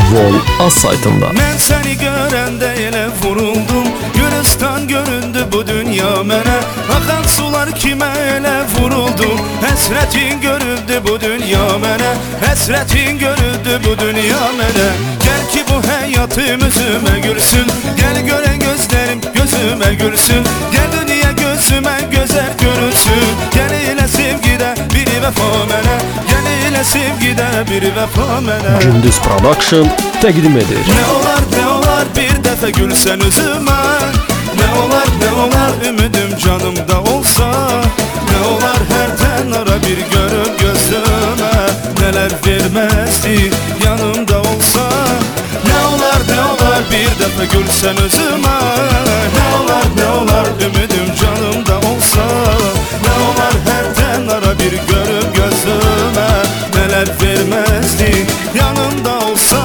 Vol az saytında. Mən səni görəndə elə vuruldum, Gülistan göründü bu dünya mənə. Axan sular kimə elə vuruldum, həsrətin görüldü bu dünya mənə. Həsrətin görüldü bu dünya mənə. Gəl ki bu həyatım üzümə gülsün, gəl görən gözlərim gözümə gülsün, gəl dünya gözümə gözəl görünsün. Gəl elə sevgidə bir vəfa mənə, gəl elə sevgidə bir vəfa mənə. Gündüz Production təqdim edir. Ne olar bir dəfə gülsən üzümə, ne olar ümidim canımda olsa, ne olar hərdən ara bir görüb gözümə, nələr verməzdi yanımda olsa. Ne olar bir dəfə gülsən üzümə, ne olar ümidim canımda olsa, ne olar hərdən ara bir görüb gözümə, nələr verməzdi yanımda olsa.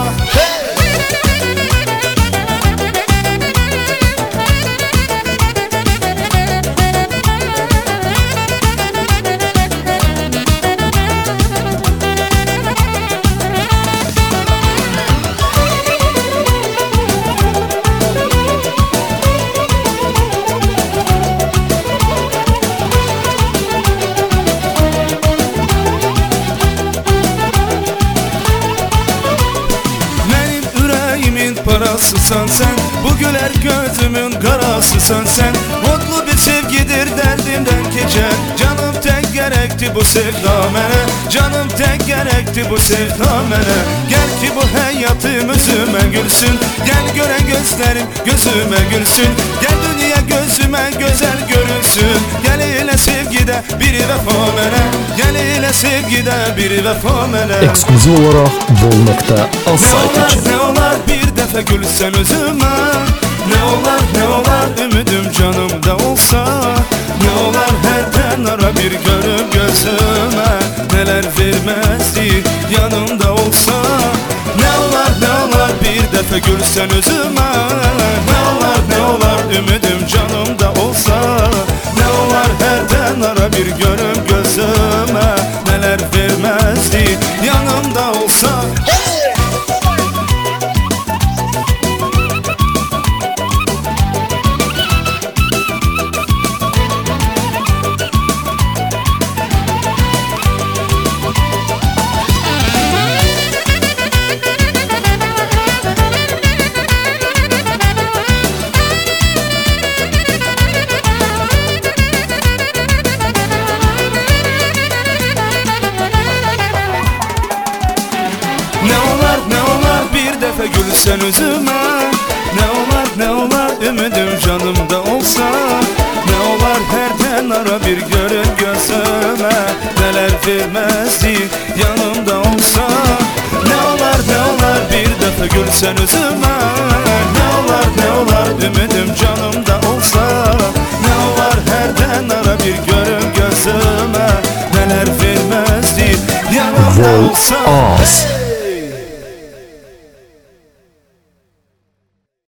Parasısan sen, bu güler gözümün karasısan sen. Mutlu bir sevgidir derdimden geçen, canım tek gerekti bu sevda mene, canım tek gerekti bu sevda mene. Gel ki bu hayatım üzüme gülsün, gel gören gözlerim gözüme gülsün, gel dünya gözüme güzel görünsün. Gel ile sevgide bir vefa mene, gel ile sevgide bir vefa mene. Ekskluziv olarak Vol.az saytı için. Ne olar bir dəfə gülsən özümə, ne olar ümidim canımda olsa, ne olar hərdən ara bir görüb gözümə, nələr verməzdi yanımda olsa. Ne olar bir dəfə gülsən özümə, ne olar ümidim canımda olsa, ne olar hərdən ara bir görüb gözümə, nələr verməzdi yanımda olsa. Ne olar bir dəfə gülsən üzümə, ne olar ümidim canımda olsa, ne olar hərdən ara bir görün gözümə, nələr verməzdi yanımda olsa. Ne olar bir dəfə gülsən üzümə, ne olar ümidim canımda olsa, ne olar hərdən ara bir görün gözümə, nələr verməzdi yanımda olsa. Vol.az